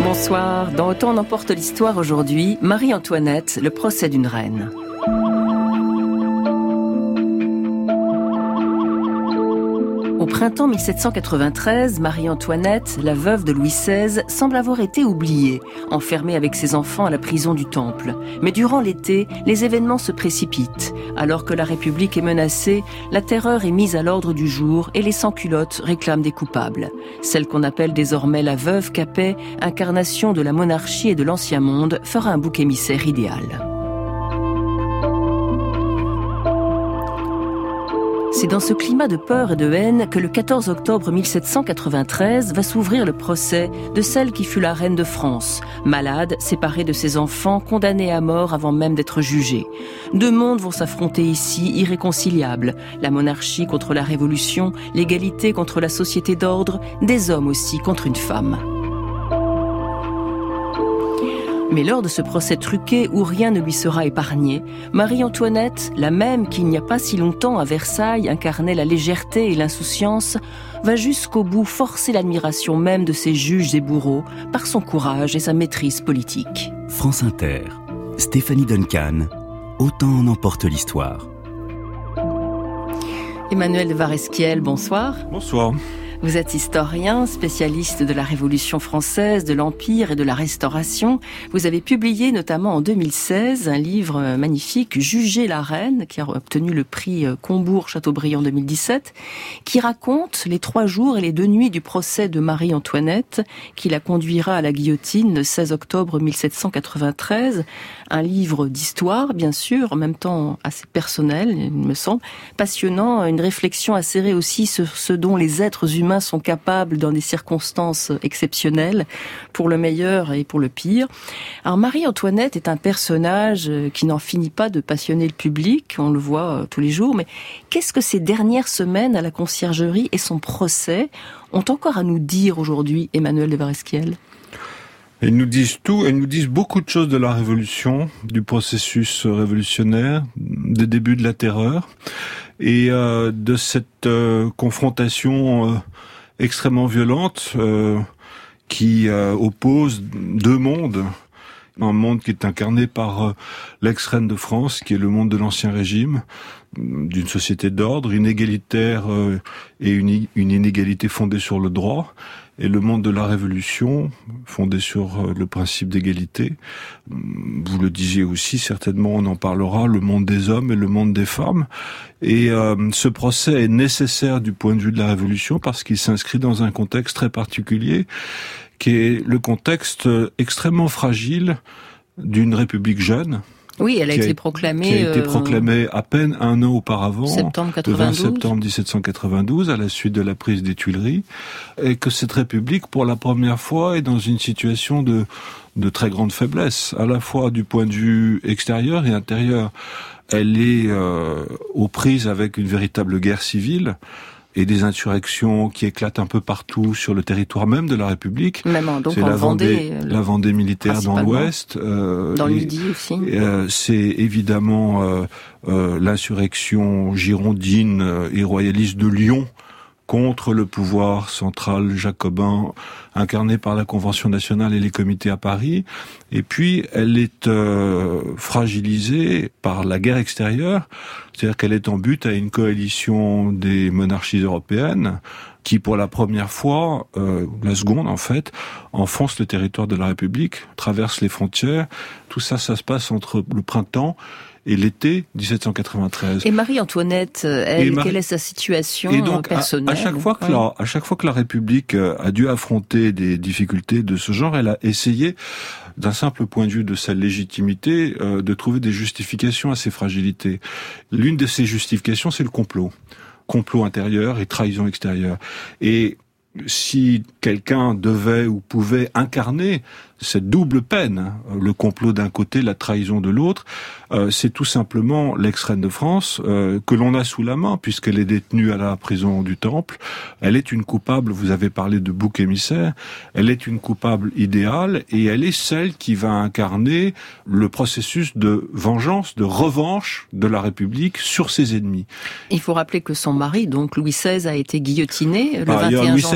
bonsoir. Dans Autant en emporte l'histoire aujourd'hui, Marie-Antoinette, le procès d'une reine. Au printemps 1793, Marie-Antoinette, la veuve de Louis XVI, semble avoir été oubliée, enfermée avec ses enfants à la prison du Temple. Mais durant l'été, les événements se précipitent. Alors que la République est menacée, la terreur est mise à l'ordre du jour et les sans-culottes réclament des coupables. Celle qu'on appelle désormais la veuve Capet, incarnation de la monarchie et de l'ancien monde, fera un bouc émissaire idéal. C'est dans ce climat de peur et de haine que le 14 octobre 1793 va s'ouvrir le procès de celle qui fut la reine de France, malade, séparée de ses enfants, condamnée à mort avant même d'être jugée. Deux mondes vont s'affronter ici, irréconciliables. La monarchie contre la révolution, l'égalité contre la société d'ordre, des hommes aussi contre une femme. Mais lors de ce procès truqué où rien ne lui sera épargné, Marie-Antoinette, la même qui il n'y a pas si longtemps à Versailles incarnait la légèreté et l'insouciance, va jusqu'au bout forcer l'admiration même de ses juges et bourreaux par son courage et sa maîtrise politique. France Inter, Stéphanie Duncan, Autant en emporte l'histoire. Emmanuel de Varesquiel, bonsoir. Bonsoir. Vous êtes historien, spécialiste de la Révolution française, de l'Empire et de la Restauration. Vous avez publié notamment en 2016 un livre magnifique, Juger la reine, qui a obtenu le prix Combourg-Chateaubriand 2017, qui raconte les 3 jours et les 2 nuits du procès de Marie-Antoinette, qui la conduira à la guillotine le 16 octobre 1793. Un livre d'histoire, bien sûr, en même temps assez personnel, il me semble, passionnant, une réflexion acérée aussi sur ce dont les êtres humains sont capables dans des circonstances exceptionnelles, pour le meilleur et pour le pire. Alors Marie-Antoinette est un personnage qui n'en finit pas de passionner le public, on le voit tous les jours, mais qu'est-ce que ces dernières semaines à la Conciergerie et son procès ont encore à nous dire aujourd'hui, Emmanuel de Varesquiel ? Ils nous disent tout, ils nous disent beaucoup de choses de la Révolution, du processus révolutionnaire, des débuts de la terreur, et de cette confrontation extrêmement violente qui oppose 2 mondes. Un monde qui est incarné par l'ex-reine de France, qui est le monde de l'Ancien Régime, d'une société d'ordre, inégalitaire et une inégalité fondée sur le droit, et le monde de la Révolution, fondé sur le principe d'égalité. Vous le disiez aussi, certainement on en parlera, le monde des hommes et le monde des femmes. Et ce procès est nécessaire du point de vue de la Révolution parce qu'il s'inscrit dans un contexte très particulier, qui est le contexte extrêmement fragile d'une République jeune. Oui, elle a été proclamée... Qui a été proclamée à peine 1 an auparavant, septembre 92. le 20 septembre 1792, à la suite de la prise des Tuileries, et que cette République, pour la première fois, est dans une situation de très grande faiblesse, à la fois du point de vue extérieur et intérieur. Elle est aux prises avec une véritable guerre civile, et des insurrections qui éclatent un peu partout sur le territoire même de la République. Même donc c'est la Vendée militaire dans l'Ouest. Dans le Midi aussi. C'est évidemment l'insurrection girondine et royaliste de Lyon contre le pouvoir central jacobin incarné par la Convention nationale et les comités à Paris. Et puis, elle est fragilisée par la guerre extérieure, c'est-à-dire qu'elle est en butte à une coalition des monarchies européennes qui, pour la première fois, la seconde en fait, enfonce le territoire de la République, traverse les frontières. Tout ça, ça se passe entre le printemps et l'été 1793. Et Marie-Antoinette, elle, quelle est sa situation personnelle ? À chaque fois que la République a dû affronter des difficultés de ce genre, elle a essayé, d'un simple point de vue de sa légitimité, de trouver des justifications à ces fragilités. L'une de ces justifications, c'est le complot. Complot intérieur et trahison extérieure. Et si quelqu'un devait ou pouvait incarner cette double peine, le complot d'un côté, la trahison de l'autre, c'est tout simplement l'ex-reine de France que l'on a sous la main, puisqu'elle est détenue à la prison du Temple. Elle est une coupable, vous avez parlé de bouc émissaire, elle est une coupable idéale, et elle est celle qui va incarner le processus de vengeance, de revanche de la République sur ses ennemis. Il faut rappeler que son mari, donc Louis XVI, a été guillotiné le 21 janvier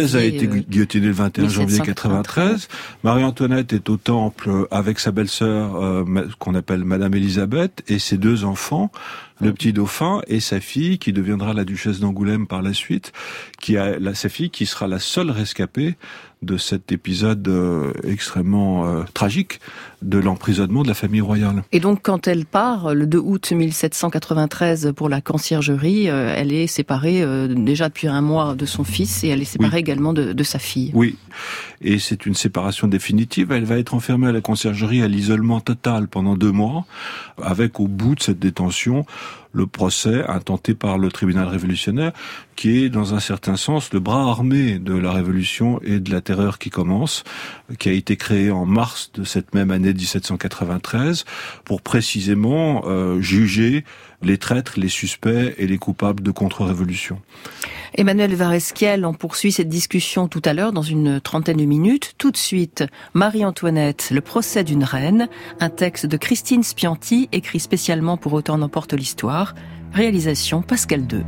Thérèse a été guillotinée le 21 janvier 93. Marie-Antoinette est au Temple avec sa belle-sœur, qu'on appelle Madame Élisabeth, et ses 2 enfants, le petit dauphin et sa fille, qui deviendra la duchesse d'Angoulême par la suite, sa fille qui sera la seule rescapée de cet épisode extrêmement tragique de l'emprisonnement de la famille royale. Et donc, quand elle part, le 2 août 1793, pour la conciergerie, elle est séparée déjà depuis un mois de son fils, et elle est séparée également de sa fille. Oui, et c'est une séparation définitive. Elle va être enfermée à la conciergerie à l'isolement total pendant 2 mois, avec au bout de cette détention le procès intenté par le tribunal révolutionnaire, qui est dans un certain sens le bras armé de la révolution et de la terreur qui commence, qui a été créé en mars de cette même année 1793 pour précisément juger les traîtres, les suspects et les coupables de contre-révolution. Emmanuel Varesquiel, on poursuit cette discussion tout à l'heure dans une trentaine de minutes. Tout de suite, Marie-Antoinette, le procès d'une reine, un texte de Christine Spianti, écrit spécialement pour Autant n'emporte l'histoire, réalisation Pascal II.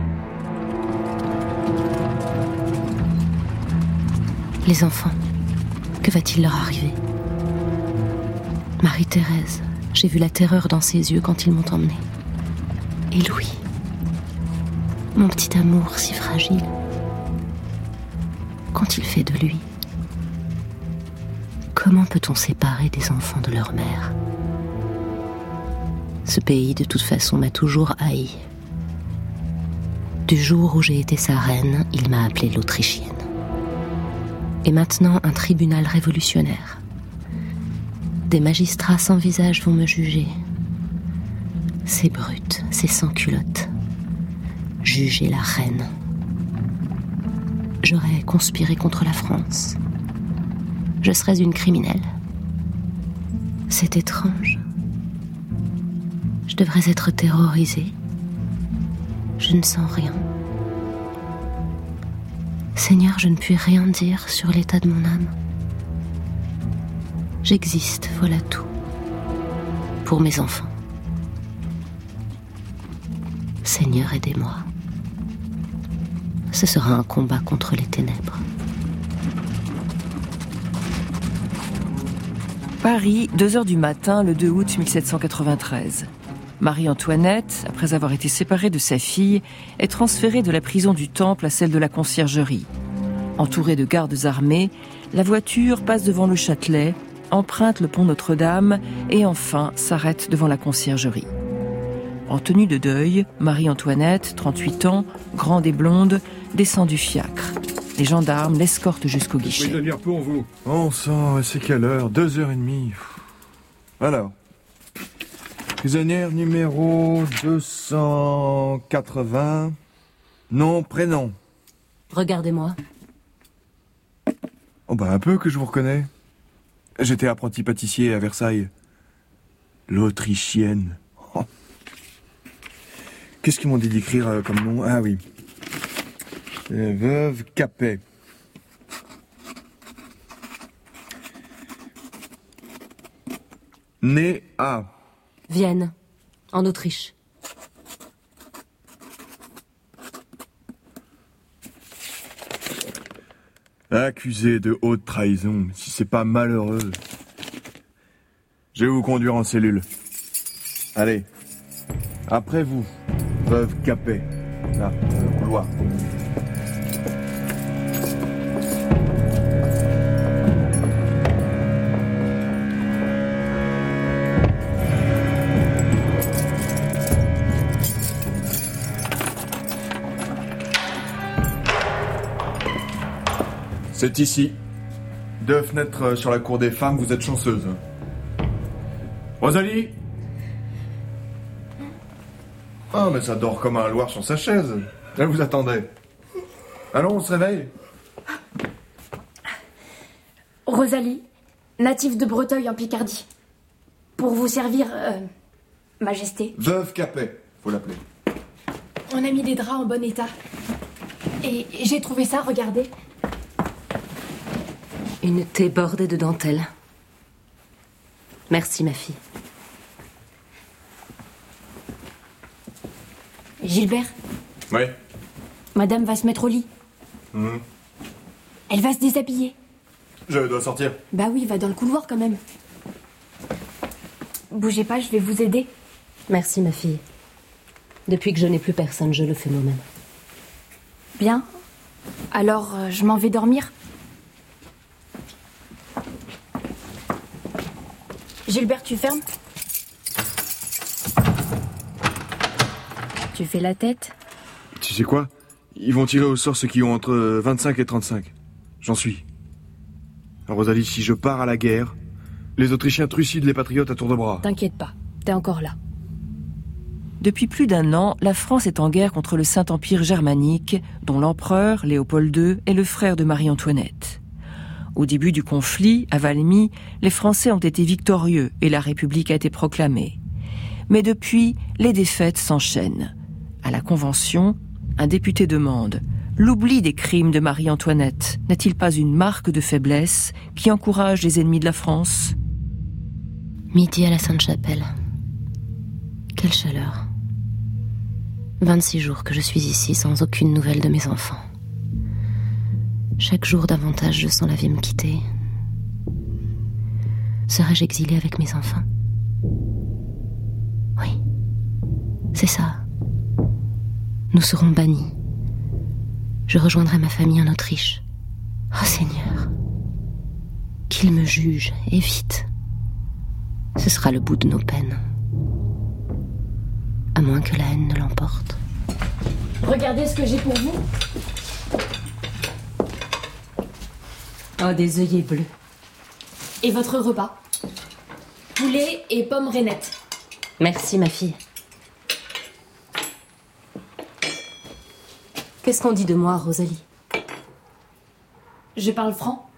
Les enfants, que va-t-il leur arriver ? Marie-Thérèse, j'ai vu la terreur dans ses yeux quand ils m'ont emmenée. Et Louis, mon petit amour si fragile, qu'ont-ils fait de lui ? Comment peut-on séparer des enfants de leur mère ? Ce pays, de toute façon, m'a toujours haï. Du jour où j'ai été sa reine, il m'a appelée l'Autrichienne. Et maintenant, un tribunal révolutionnaire. Des magistrats sans visage vont me juger. Ces brutes, ces sans-culottes. Juger la reine. J'aurais conspiré contre la France. Je serais une criminelle. C'est étrange. Je devrais être terrorisée. Je ne sens rien. Seigneur, je ne puis rien dire sur l'état de mon âme. J'existe, voilà tout. Pour mes enfants. Seigneur, aidez-moi. Ce sera un combat contre les ténèbres. Paris, 2h du matin, le 2 août 1793. Marie-Antoinette, après avoir été séparée de sa fille, est transférée de la prison du Temple à celle de la conciergerie. Entourée de gardes armés, la voiture passe devant le Châtelet, emprunte le pont Notre-Dame et enfin s'arrête devant la conciergerie. En tenue de deuil, Marie-Antoinette, 38 ans, grande et blonde, descend du fiacre. Les gendarmes l'escortent jusqu'au guichet. Je vais venir pour vous. Bon sang, c'est quelle heure ? 2h30. Alors, prisonnière numéro 280. Nom, prénom. Regardez-moi. Oh bah un peu que je vous reconnais. J'étais apprenti pâtissier à Versailles. L'Autrichienne. Oh. Qu'est-ce qu'ils m'ont dit d'écrire comme nom ? Ah oui. Veuve Capet. Née à Vienne, en Autriche. Accusée de haute trahison, si c'est pas malheureux. Je vais vous conduire en cellule. Allez, après vous, veuve Capet. Là, le couloir. C'est ici. 2 fenêtres sur la cour des femmes, vous êtes chanceuse. Rosalie ? Ah, mais ça dort comme un loir sur sa chaise. Elle vous attendait. Allons, on se réveille. Rosalie, native de Breteuil en Picardie. Pour vous servir, Majesté. Veuve Capet, faut l'appeler. On a mis les draps en bon état. Et j'ai trouvé ça, regardez. Une thé bordée de dentelle. Merci, ma fille. Gilbert, Oui. Madame va se mettre au lit. Elle va se déshabiller. Je dois sortir. Bah oui, va dans le couloir quand même. Bougez pas, je vais vous aider. Merci, ma fille. Depuis que je n'ai plus personne, je le fais moi-même. Bien. Alors, je m'en vais dormir. Gilbert, tu fermes? Tu fais la tête? Tu sais quoi? Ils vont tirer au sort ceux qui ont entre 25 et 35. J'en suis. Rosalie, si je pars à la guerre, les Autrichiens trucident les patriotes à tour de bras. T'inquiète pas, t'es encore là. Depuis plus d'1 an, la France est en guerre contre le Saint-Empire germanique, dont l'empereur, Léopold II, est le frère de Marie-Antoinette. Au début du conflit, à Valmy, les Français ont été victorieux et la République a été proclamée. Mais depuis, les défaites s'enchaînent. À la Convention, un député demande « L'oubli des crimes de Marie-Antoinette n'est-il pas une marque de faiblesse qui encourage les ennemis de la France ?» Midi à la Sainte-Chapelle. Quelle chaleur. 26 jours que je suis ici sans aucune nouvelle de mes enfants. Chaque jour davantage je sens la vie me quitter. Serais-je exilée avec mes enfants? Oui, c'est ça. Nous serons bannis. Je rejoindrai ma famille en Autriche. Oh Seigneur, qu'il me juge, et vite. Ce sera le bout de nos peines. À moins que la haine ne l'emporte. Regardez ce que j'ai pour vous. Oh, des œillets bleus. Et votre repas. Poulet et pommes rainettes. Merci, ma fille. Qu'est-ce qu'on dit de moi, Rosalie? Je parle franc.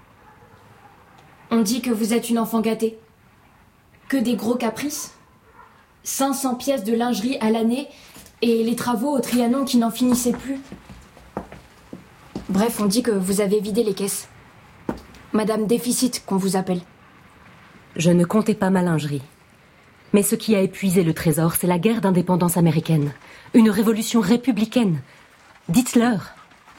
On dit que vous êtes une enfant gâtée. Que des gros caprices. 500 pièces de lingerie à l'année et les travaux au Trianon qui n'en finissaient plus. Bref, on dit que vous avez vidé les caisses. Madame Déficit, qu'on vous appelle. Je ne comptais pas ma lingerie. Mais ce qui a épuisé le trésor, c'est la guerre d'indépendance américaine. Une révolution républicaine. Dites-leur.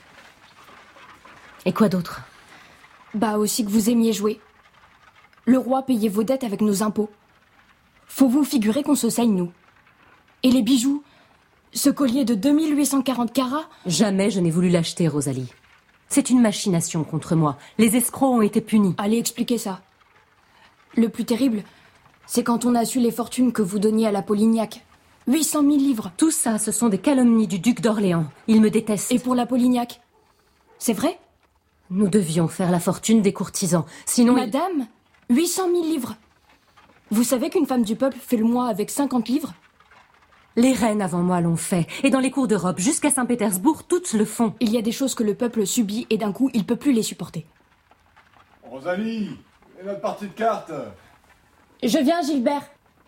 Et quoi d'autre? Bah aussi que vous aimiez jouer. Le roi payait vos dettes avec nos impôts. Faut vous figurer qu'on se saigne, nous. Et les bijoux? Ce collier de 2840 carats? Jamais je n'ai voulu l'acheter, Rosalie. C'est une machination contre moi. Les escrocs ont été punis. Allez expliquer ça. Le plus terrible, c'est quand on a su les fortunes que vous donniez à la Polignac. 800 000 livres. Tout ça, ce sont des calomnies du duc d'Orléans. Il me déteste. Et pour la Polignac? C'est vrai? Nous devions faire la fortune des courtisans. Sinon... Madame, 800 000 livres. Vous savez qu'une femme du peuple fait le mois avec 50 livres? Les reines avant moi l'ont fait. Et dans les cours d'Europe, jusqu'à Saint-Pétersbourg, toutes le font. Il y a des choses que le peuple subit et d'un coup, il peut plus les supporter. Rosalie, et notre partie de cartes? Je viens, Gilbert.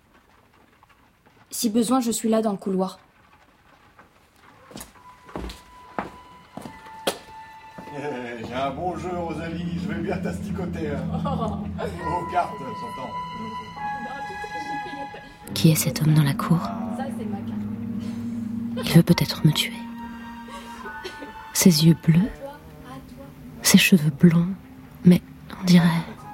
Si besoin, je suis là dans le couloir. J'ai un bon jeu, Rosalie. Je vais bien t'asticoter. Aux cartes, j'entends. Qui est cet homme dans la cour? Il veut peut-être me tuer. Ses yeux bleus, ses cheveux blonds, mais on dirait...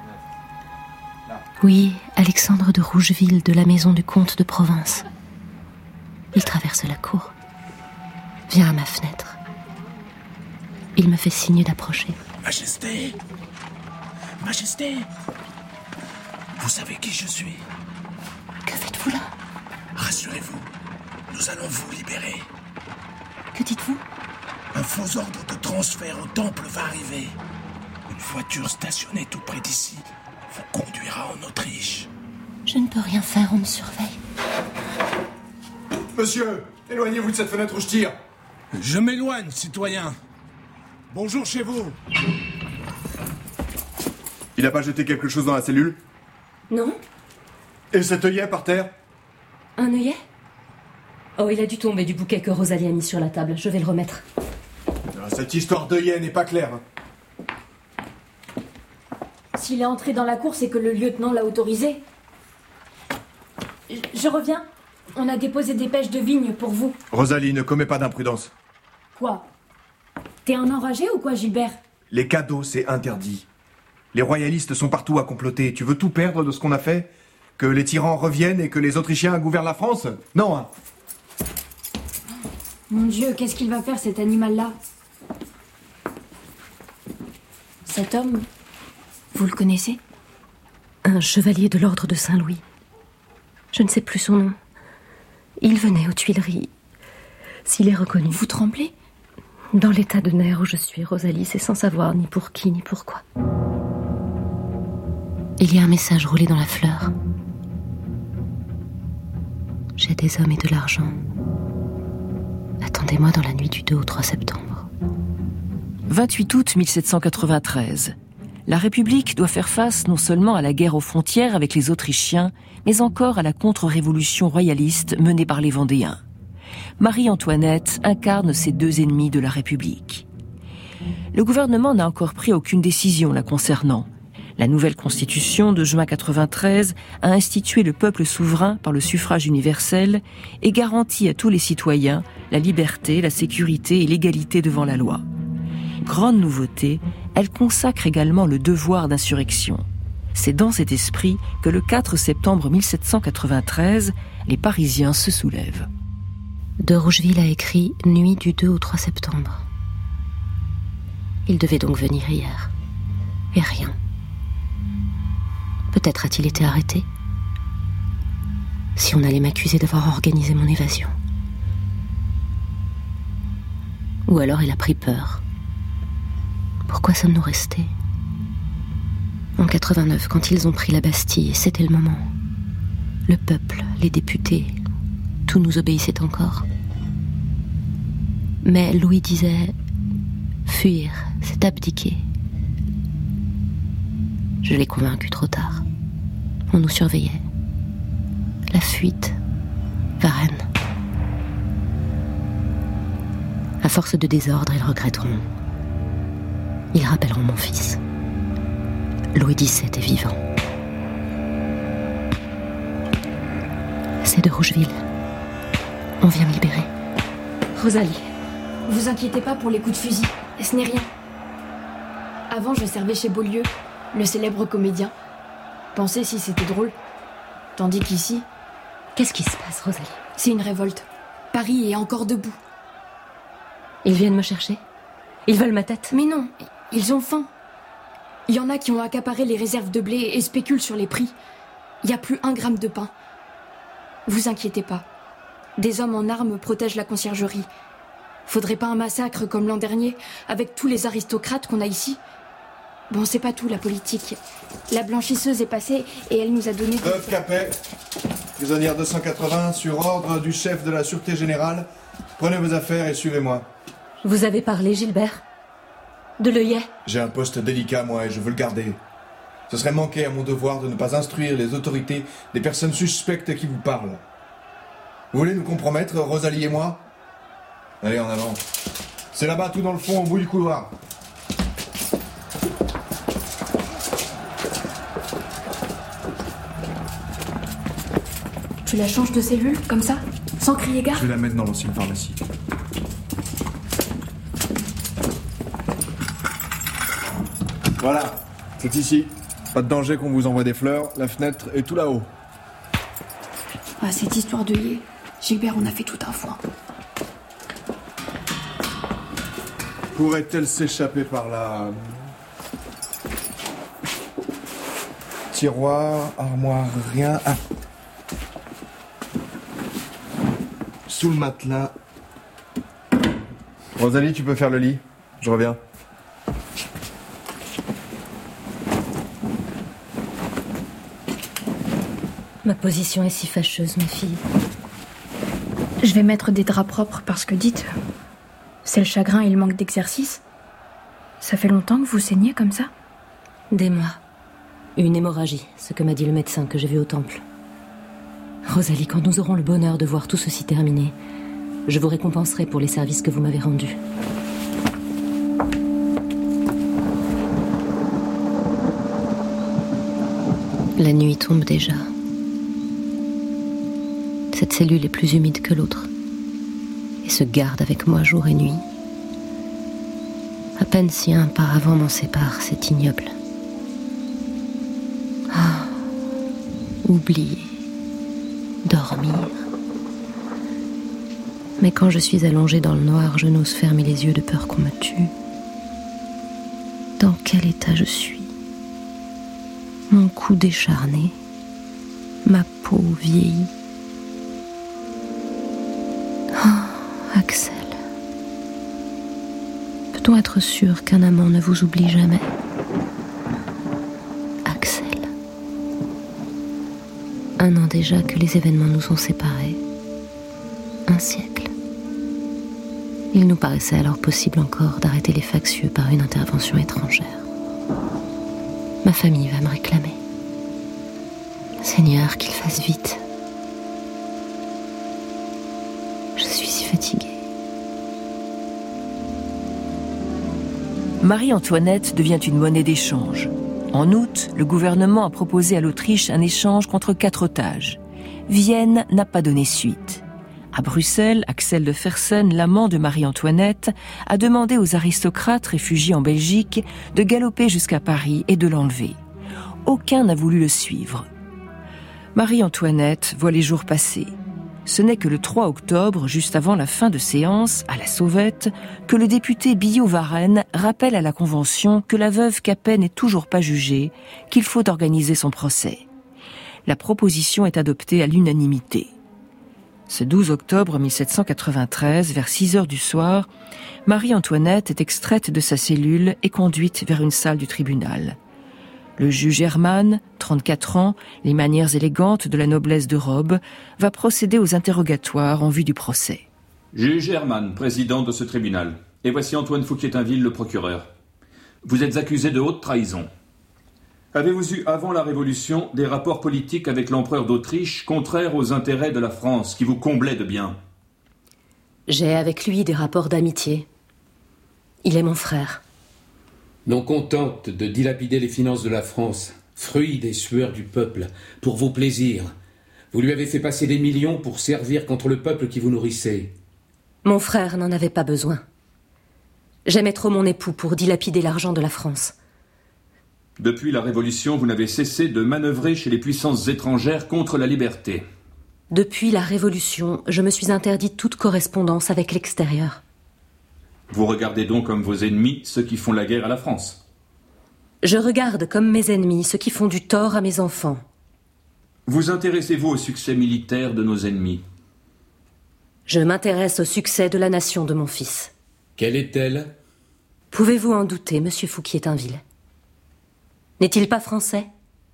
Oui, Alexandre de Rougeville, de la maison du comte de Provence. Il traverse la cour, vient à ma fenêtre. Il me fait signe d'approcher. Majesté! Majesté! Vous savez qui je suis? Que faites-vous là? Rassurez-vous, nous allons vous libérer. Que dites-vous? Un faux ordre de transfert au temple va arriver. Une voiture stationnée tout près d'ici vous conduira en Autriche. Je ne peux rien faire, on me surveille. Monsieur, éloignez-vous de cette fenêtre où je tire. Je m'éloigne, citoyen. Bonjour chez vous. Il a pas jeté quelque chose dans la cellule? Non? Et cet œillet par terre? Un œillet? Oh, il a dû tomber du bouquet que Rosalie a mis sur la table. Je vais le remettre. Cette histoire d'œillet n'est pas claire. S'il est entré dans la cour, c'est que le lieutenant l'a autorisé. Je reviens. On a déposé des pêches de vigne pour vous. Rosalie, ne commets pas d'imprudence. Quoi? T'es un enragé ou quoi, Gilbert? Les cadeaux, c'est interdit. Les royalistes sont partout à comploter. Tu veux tout perdre de ce qu'on a fait? Que les tyrans reviennent et que les Autrichiens gouvernent la France? Non, hein. Mon Dieu, qu'est-ce qu'il va faire, cet animal-là? Cet homme, vous le connaissez? Un chevalier de l'ordre de Saint-Louis. Je ne sais plus son nom. Il venait aux Tuileries. S'il est reconnu... Vous tremblez? Dans l'état de nerfs où je suis, Rosalie, c'est sans savoir ni pour qui ni pourquoi. Il y a un message roulé dans la fleur. J'ai des hommes et de l'argent. Attendez-moi dans la nuit du 2 au 3 septembre. 28 août 1793. La République doit faire face non seulement à la guerre aux frontières avec les Autrichiens, mais encore à la contre-révolution royaliste menée par les Vendéens. Marie-Antoinette incarne ces deux ennemis de la République. Le gouvernement n'a encore pris aucune décision la concernant. La nouvelle constitution de juin 93 a institué le peuple souverain par le suffrage universel et garantit à tous les citoyens la liberté, la sécurité et l'égalité devant la loi. Grande nouveauté, elle consacre également le devoir d'insurrection. C'est dans cet esprit que le 4 septembre 1793, les Parisiens se soulèvent. De Rougeville a écrit « Nuit du 2 au 3 septembre ». Il devait donc venir hier. Et rien. Peut-être a-t-il été arrêté. Si on allait m'accuser d'avoir organisé mon évasion. Ou alors il a pris peur. Pourquoi sommes-nous restés? En 89, quand ils ont pris la Bastille, c'était le moment. Le peuple, les députés, tout nous obéissait encore. Mais Louis disait « Fuir, c'est abdiquer ». Je l'ai convaincu trop tard. On nous surveillait. La fuite, Varennes. À force de désordre, ils regretteront. Ils rappelleront mon fils. Louis XVII est vivant. C'est de Rougeville. On vient me libérer. Rosalie, vous inquiétez pas pour les coups de fusil. Ce n'est rien. Avant, je servais chez Beaulieu, le célèbre comédien. Pensez si c'était drôle. Tandis qu'ici... Qu'est-ce qui se passe, Rosalie? C'est une révolte. Paris est encore debout. Ils viennent me chercher? Ils veulent ma tête? Mais non, ils ont faim. Il y en a qui ont accaparé les réserves de blé et spéculent sur les prix. Il n'y a plus 1 gramme de pain. Vous inquiétez pas. Des hommes en armes protègent la conciergerie. Faudrait pas un massacre comme l'an dernier, avec tous les aristocrates qu'on a ici. Bon, c'est pas tout, la politique. La blanchisseuse est passée et elle nous a donné... Veuve Capet, prisonnière 280, sur ordre du chef de la Sûreté Générale. Prenez vos affaires et suivez-moi. Vous avez parlé, Gilbert? De l'œillet? J'ai un poste délicat, moi, et je veux le garder. Ce serait manquer à mon devoir de ne pas instruire les autorités des personnes suspectes qui vous parlent. Vous voulez nous compromettre, Rosalie et moi? Allez, en avant. C'est là-bas, tout dans le fond, au bout du couloir. Tu la changes de cellule, comme ça? Sans crier gare? Je vais la mettre dans l'ancienne pharmacie. Voilà, c'est ici. Pas de danger qu'on vous envoie des fleurs, la fenêtre est tout là-haut. Ah, cette histoire de lier. Gilbert, on a fait tout un foin. Pourrait-elle s'échapper par là? Tiroir, armoire, rien. Ah. Sous le matelas. Rosalie, tu peux faire le lit. Je reviens. Ma position est si fâcheuse, ma fille. Je vais mettre des draps propres parce que dites... C'est le chagrin et le manque d'exercice. Ça fait longtemps que vous saignez comme ça? Des mois. Une hémorragie, ce que m'a dit le médecin que j'ai vu au temple. Rosalie, quand nous aurons le bonheur de voir tout ceci terminé, je vous récompenserai pour les services que vous m'avez rendus. La nuit tombe déjà. Cette cellule est plus humide que l'autre et se garde avec moi jour et nuit. À peine si un paravent m'en sépare, c'est ignoble. Ah, oublier, dormir. Mais quand je suis allongée dans le noir, je n'ose fermer les yeux de peur qu'on me tue. Dans quel état je suis? Mon cou décharné, ma peau vieillie. Oh, Axel. Peut-on être sûr qu'un amant ne vous oublie jamais? Axel. 1 an déjà que les événements nous ont séparés. 1 siècle. Il nous paraissait alors possible encore d'arrêter les factieux par une intervention étrangère. Ma famille va me réclamer. Seigneur, qu'il fasse vite. Je suis si fatiguée. Marie-Antoinette devient une monnaie d'échange. En août, le gouvernement a proposé à l'Autriche un échange contre 4 otages. Vienne n'a pas donné suite. À Bruxelles, Axel de Fersen, l'amant de Marie-Antoinette, a demandé aux aristocrates réfugiés en Belgique de galoper jusqu'à Paris et de l'enlever. Aucun n'a voulu le suivre. Marie-Antoinette voit les jours passer. Ce n'est que le 3 octobre, juste avant la fin de séance, à la sauvette, que le député Billaud-Varenne rappelle à la Convention que la veuve Capet n'est toujours pas jugée, qu'il faut organiser son procès. La proposition est adoptée à l'unanimité. Ce 12 octobre 1793, vers 6 heures du soir, Marie-Antoinette est extraite de sa cellule et conduite vers une salle du tribunal. Le juge Hermann, 34 ans, les manières élégantes de la noblesse de robe, va procéder aux interrogatoires en vue du procès. Juge Hermann, président de ce tribunal. Et voici Antoine Fouquier-Tinville, le procureur. Vous êtes accusé de haute trahison. Avez-vous eu, avant la Révolution, des rapports politiques avec l'empereur d'Autriche contraires aux intérêts de la France, qui vous comblaient de biens? J'ai avec lui des rapports d'amitié. Il est mon frère. Non contente de dilapider les finances de la France, fruit des sueurs du peuple, pour vos plaisirs, vous lui avez fait passer des millions pour servir contre le peuple qui vous nourrissait. Mon frère n'en avait pas besoin. J'aimais trop mon époux pour dilapider l'argent de la France. Depuis la Révolution, vous n'avez cessé de manœuvrer chez les puissances étrangères contre la liberté. Depuis la Révolution, je me suis interdit toute correspondance avec l'extérieur. Vous regardez donc comme vos ennemis ceux qui font la guerre à la France. Je regarde comme mes ennemis ceux qui font du tort à mes enfants. Vous intéressez-vous au succès militaire de nos ennemis? Je m'intéresse au succès de la nation de mon fils. Quelle est-elle? Pouvez-vous en douter, monsieur Fouquier-Tinville? N'est-il pas français?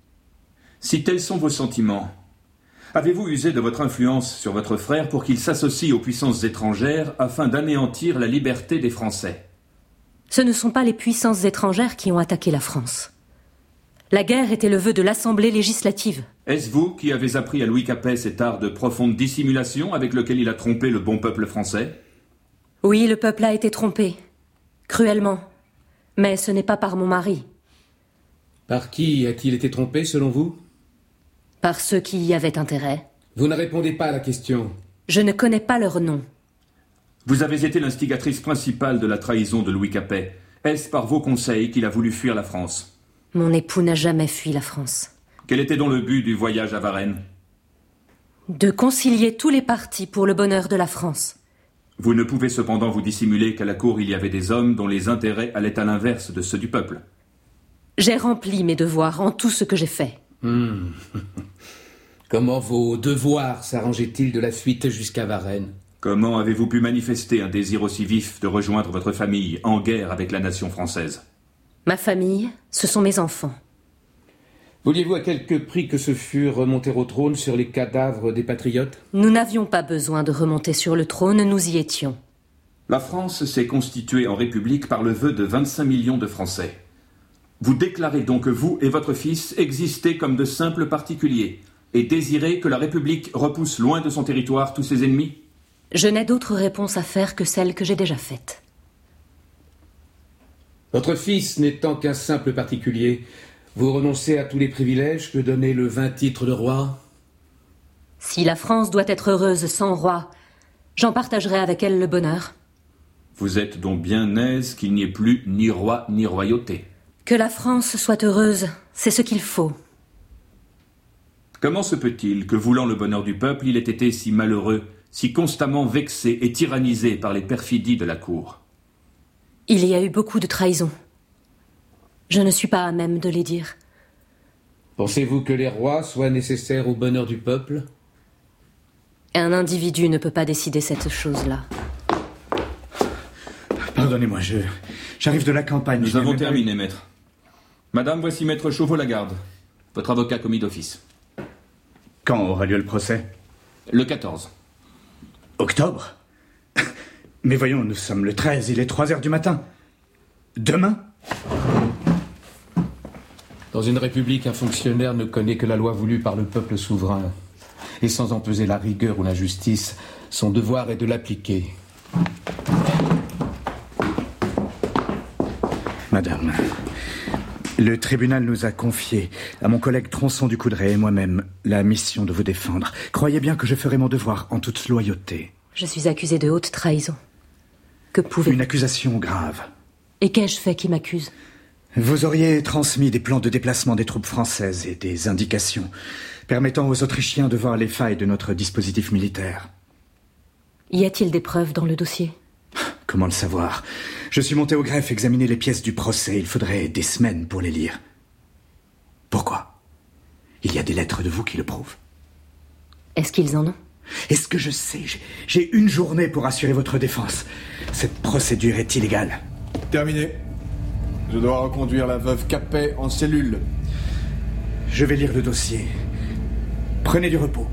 Si tels sont vos sentiments, avez-vous usé de votre influence sur votre frère pour qu'il s'associe aux puissances étrangères afin d'anéantir la liberté des Français? Ce ne sont pas les puissances étrangères qui ont attaqué la France. La guerre était le vœu de l'Assemblée législative. Est-ce vous qui avez appris à Louis Capet cet art de profonde dissimulation avec lequel il a trompé le bon peuple français? Oui, le peuple a été trompé. Cruellement. Mais ce n'est pas par mon mari. Par qui a-t-il été trompé, selon vous? Par ceux qui y avaient intérêt. Vous ne répondez pas à la question. Je ne connais pas leur nom. Vous avez été l'instigatrice principale de la trahison de Louis Capet. Est-ce par vos conseils qu'il a voulu fuir la France? Mon époux n'a jamais fui la France. Quel était donc le but du voyage à Varennes? De concilier tous les partis pour le bonheur de la France. Vous ne pouvez cependant vous dissimuler qu'à la cour il y avait des hommes dont les intérêts allaient à l'inverse de ceux du peuple. J'ai rempli mes devoirs en tout ce que j'ai fait. Comment vos devoirs s'arrangeaient-ils de la fuite jusqu'à Varennes? Comment avez-vous pu manifester un désir aussi vif de rejoindre votre famille en guerre avec la nation française? Ma famille, ce sont mes enfants. Vouliez-vous à quelque prix que ce fût remonter au trône sur les cadavres des patriotes? Nous n'avions pas besoin de remonter sur le trône, nous y étions. La France s'est constituée en république par le vœu de 25 millions de Français. Vous déclarez donc que vous et votre fils existez comme de simples particuliers et désirez que la République repousse loin de son territoire tous ses ennemis? Je n'ai d'autre réponse à faire que celle que j'ai déjà faite. Votre fils n'étant qu'un simple particulier, vous renoncez à tous les privilèges que donnait le 20 titres de roi? Si la France doit être heureuse sans roi, j'en partagerai avec elle le bonheur. Vous êtes donc bien aise qu'il n'y ait plus ni roi ni royauté. Que la France soit heureuse, c'est ce qu'il faut. Comment se peut-il que, voulant le bonheur du peuple, il ait été si malheureux, si constamment vexé et tyrannisé par les perfidies de la cour? Il y a eu beaucoup de trahisons. Je ne suis pas à même de les dire. Pensez-vous que les rois soient nécessaires au bonheur du peuple? Un individu ne peut pas décider cette chose-là. Pardonnez-moi, j'arrive de la campagne. Nous avons terminé, maître. Madame, voici maître Chauveau-Lagarde, votre avocat commis d'office. Quand aura lieu le procès? Le 14. Octobre? Mais voyons, nous sommes le 13, il est 3 heures du matin. Demain? Dans une république, un fonctionnaire ne connaît que la loi voulue par le peuple souverain. Et sans en peser la rigueur ou la justice, son devoir est de l'appliquer. Madame, le tribunal nous a confié, à mon collègue Tronçon du Coudray et moi-même, la mission de vous défendre. Croyez bien que je ferai mon devoir en toute loyauté. Je suis accusée de haute trahison. Que pouvez-vous... Une accusation grave. Et qu'ai-je fait qui m'accuse? Vous auriez transmis des plans de déplacement des troupes françaises et des indications permettant aux Autrichiens de voir les failles de notre dispositif militaire. Y a-t-il des preuves dans le dossier? Comment le savoir? Je suis monté au greffe examiner les pièces du procès. Il faudrait des semaines pour les lire. Pourquoi? Il y a des lettres de vous qui le prouvent. Est-ce qu'ils en ont? Est-ce que je sais? J'ai une journée pour assurer votre défense. Cette procédure est illégale. Terminé. Je dois reconduire la veuve Capet en cellule. Je vais lire le dossier. Prenez du repos.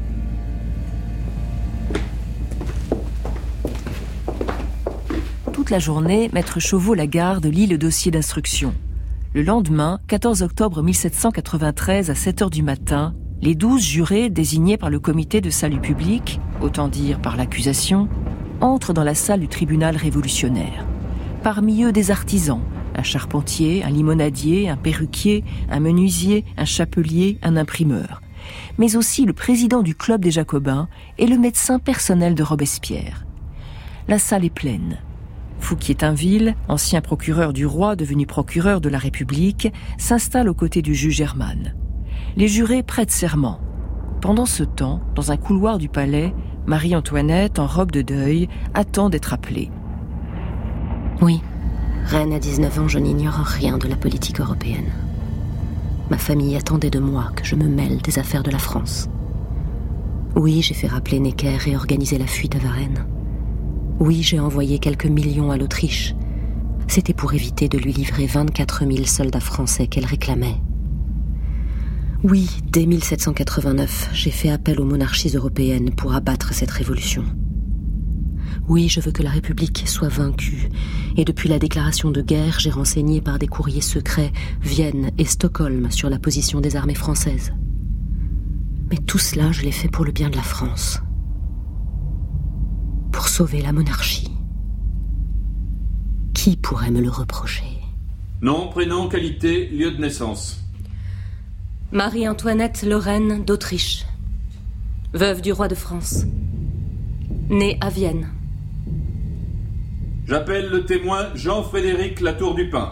Toute la journée, maître Chauveau-Lagarde lit le dossier d'instruction. Le lendemain, 14 octobre 1793 à 7 heures du matin, les 12 jurés désignés par le comité de salut public, autant dire par l'accusation, entrent dans la salle du tribunal révolutionnaire. Parmi eux, des artisans, un charpentier, un limonadier, un perruquier, un menuisier, un chapelier, un imprimeur, mais aussi le président du club des Jacobins et le médecin personnel de Robespierre. La salle est pleine. Fouquier-Tinville, ancien procureur du roi devenu procureur de la République, s'installe aux côtés du juge Hermann. Les jurés prêtent serment. Pendant ce temps, dans un couloir du palais, Marie-Antoinette, en robe de deuil, attend d'être appelée. Oui, reine à 19 ans, je n'ignore rien de la politique européenne. Ma famille attendait de moi que je me mêle des affaires de la France. Oui, j'ai fait rappeler Necker et organiser la fuite à Varennes. Oui, j'ai envoyé quelques millions à l'Autriche. C'était pour éviter de lui livrer 24 000 soldats français qu'elle réclamait. Oui, dès 1789, j'ai fait appel aux monarchies européennes pour abattre cette révolution. Oui, je veux que la République soit vaincue. Et depuis la déclaration de guerre, j'ai renseigné par des courriers secrets Vienne et Stockholm sur la position des armées françaises. Mais tout cela, je l'ai fait pour le bien de la France. Pour sauver la monarchie. Qui pourrait me le reprocher? Nom, prénom, qualité, lieu de naissance. Marie-Antoinette Lorraine d'Autriche. Veuve du roi de France. Née à Vienne. J'appelle le témoin Jean-Frédéric Latour du Pin.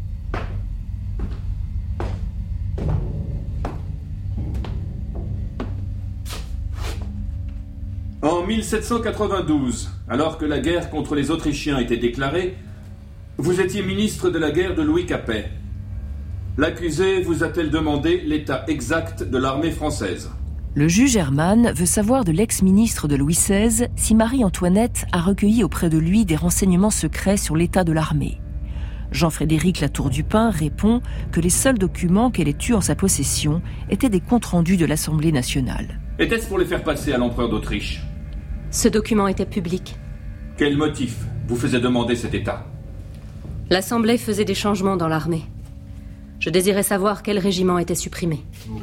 En 1792, alors que la guerre contre les Autrichiens était déclarée, vous étiez ministre de la guerre de Louis Capet. L'accusée vous a-t-elle demandé l'état exact de l'armée française? Le juge Hermann veut savoir de l'ex-ministre de Louis XVI si Marie-Antoinette a recueilli auprès de lui des renseignements secrets sur l'état de l'armée. Jean-Frédéric Latour du Pin répond que les seuls documents qu'elle ait eus en sa possession étaient des comptes rendus de l'Assemblée nationale. Était-ce pour les faire passer à l'empereur d'Autriche? Ce document était public. Quel motif vous faisait demander cet état? L'Assemblée faisait des changements dans l'armée. Je désirais savoir quel régiment était supprimé.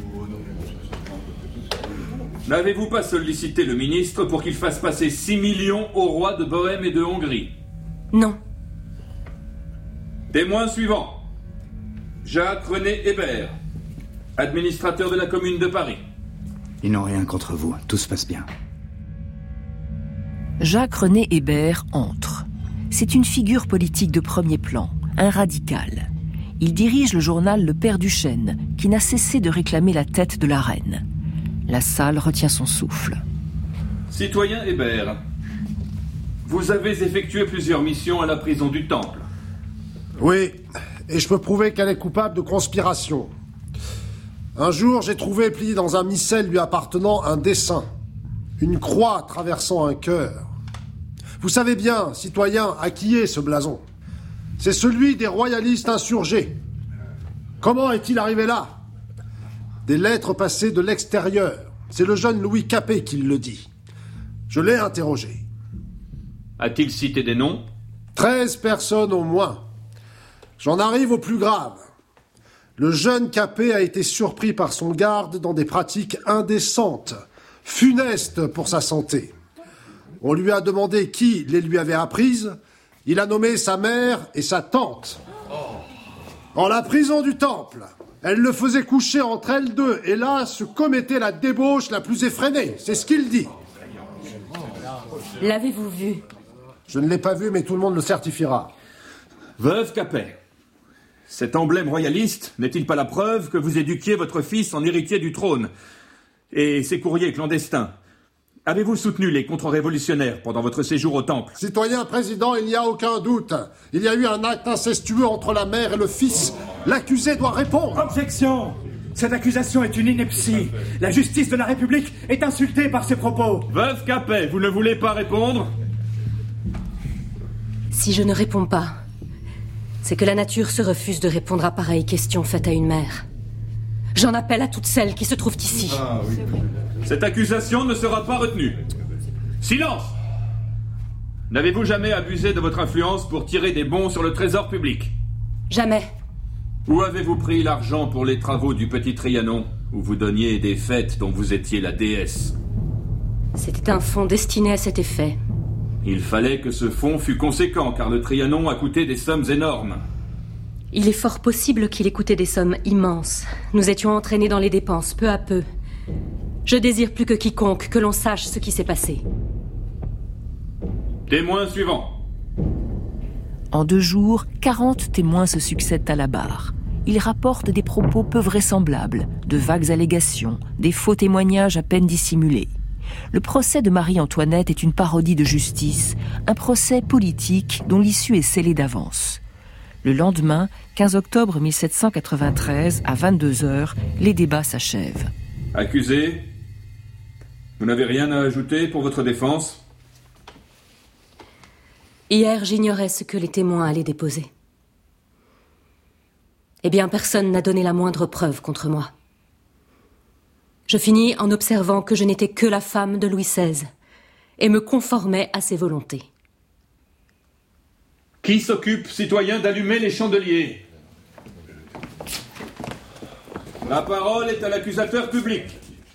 N'avez-vous pas sollicité le ministre pour qu'il fasse passer 6 millions au roi de Bohême et de Hongrie? Non. Témoin suivant. Jacques René Hébert, administrateur de la commune de Paris. Ils n'ont rien contre vous, tout se passe bien. Jacques René Hébert entre. C'est une figure politique de premier plan, un radical. Il dirige le journal Le Père Duchesne, qui n'a cessé de réclamer la tête de la reine. La salle retient son souffle. Citoyen Hébert, vous avez effectué plusieurs missions à la prison du Temple. Oui, et je peux prouver qu'elle est coupable de conspiration. Un jour, j'ai trouvé plié dans un missel lui appartenant un dessin. Une croix traversant un cœur. Vous savez bien, citoyen, à qui est ce blason? C'est celui des royalistes insurgés. Comment est-il arrivé là? Des lettres passées de l'extérieur. C'est le jeune Louis Capet qui le dit. Je l'ai interrogé. A-t-il cité des noms? 13 personnes au moins. J'en arrive au plus grave. Le jeune Capet a été surpris par son garde dans des pratiques indécentes, funestes pour sa santé. On lui a demandé qui les lui avait apprises. Il a nommé sa mère et sa tante. En la prison du Temple, elle le faisait coucher entre elles deux, et là se commettait la débauche la plus effrénée. C'est ce qu'il dit. L'avez-vous vu? Je ne l'ai pas vu, mais tout le monde le certifiera. Veuve Capet, cet emblème royaliste n'est-il pas la preuve que vous éduquiez votre fils en héritier du trône? Et ces courriers clandestins, avez-vous soutenu les contre-révolutionnaires pendant votre séjour au Temple? Citoyen président, il n'y a aucun doute. Il y a eu un acte incestueux entre la mère et le fils. L'accusé doit répondre. Objection! Cette accusation est une ineptie. La justice de la République est insultée par ces propos. Veuve Capet, vous ne voulez pas répondre? Si je ne réponds pas, c'est que la nature se refuse de répondre à pareille question faite à une mère. J'en appelle à toutes celles qui se trouvent ici. Ah, oui. Cette accusation ne sera pas retenue. Silence! N'avez-vous jamais abusé de votre influence pour tirer des bons sur le trésor public? Jamais. Où avez-vous pris l'argent pour les travaux du petit Trianon, où vous donniez des fêtes dont vous étiez la déesse? C'était un fonds destiné à cet effet. Il fallait que ce fonds fût conséquent, car le Trianon a coûté des sommes énormes. Il est fort possible qu'il ait coûté des sommes immenses. Nous étions entraînés dans les dépenses, peu à peu. Je désire plus que quiconque que l'on sache ce qui s'est passé. Témoin suivant. En 2 jours, 40 témoins se succèdent à la barre. Ils rapportent des propos peu vraisemblables, de vagues allégations, des faux témoignages à peine dissimulés. Le procès de Marie-Antoinette est une parodie de justice, un procès politique dont l'issue est scellée d'avance. Le lendemain, 15 octobre 1793, à 22h, les débats s'achèvent. Accusé, vous n'avez rien à ajouter pour votre défense? Hier, j'ignorais ce que les témoins allaient déposer. Eh bien, personne n'a donné la moindre preuve contre moi. Je finis en observant que je n'étais que la femme de Louis XVI et me conformais à ses volontés. Qui s'occupe, citoyen, d'allumer les chandeliers? La parole est à l'accusateur public.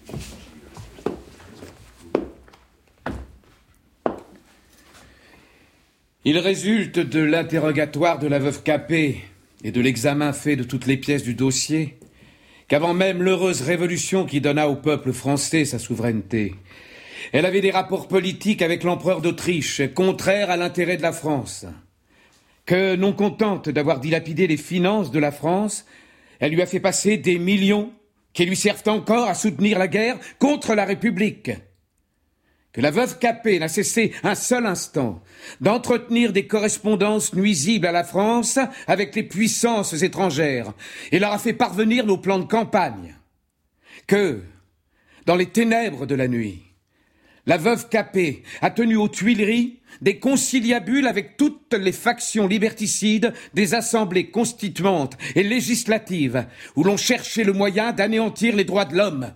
Il résulte de l'interrogatoire de la veuve Capet et de l'examen fait de toutes les pièces du dossier qu'avant même l'heureuse révolution qui donna au peuple français sa souveraineté, elle avait des rapports politiques avec l'empereur d'Autriche, contraires à l'intérêt de la France. Que, non contente d'avoir dilapidé les finances de la France, elle lui a fait passer des millions qui lui servent encore à soutenir la guerre contre la République. Que la veuve Capet n'a cessé un seul instant d'entretenir des correspondances nuisibles à la France avec les puissances étrangères et leur a fait parvenir nos plans de campagne. Que, dans les ténèbres de la nuit, la veuve Capet a tenu aux Tuileries des conciliabules avec toutes les factions liberticides des assemblées constituantes et législatives où l'on cherchait le moyen d'anéantir les droits de l'homme.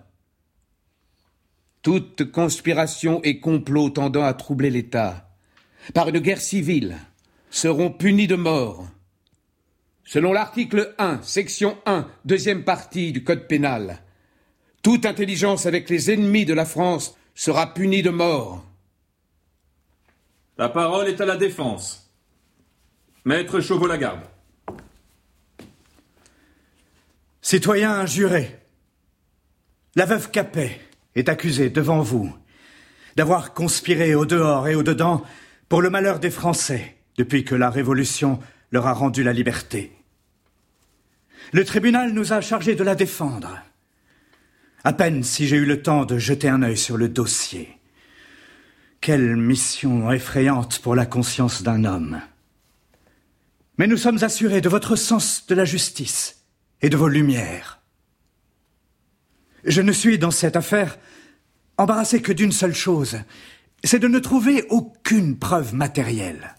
Toute conspiration et complot tendant à troubler l'État par une guerre civile seront punis de mort. Selon l'article 1, section 1, deuxième partie du Code pénal, toute intelligence avec les ennemis de la France sera punie de mort. La parole est à la défense. Maître Chauveau-Lagarde. Citoyen juré, la veuve Capet est accusée devant vous d'avoir conspiré au dehors et au dedans pour le malheur des Français depuis que la Révolution leur a rendu la liberté. Le tribunal nous a chargés de la défendre. À peine si j'ai eu le temps de jeter un œil sur le dossier. Quelle mission effrayante pour la conscience d'un homme. Mais nous sommes assurés de votre sens de la justice et de vos lumières. Je ne suis dans cette affaire embarrassé que d'une seule chose, c'est de ne trouver aucune preuve matérielle.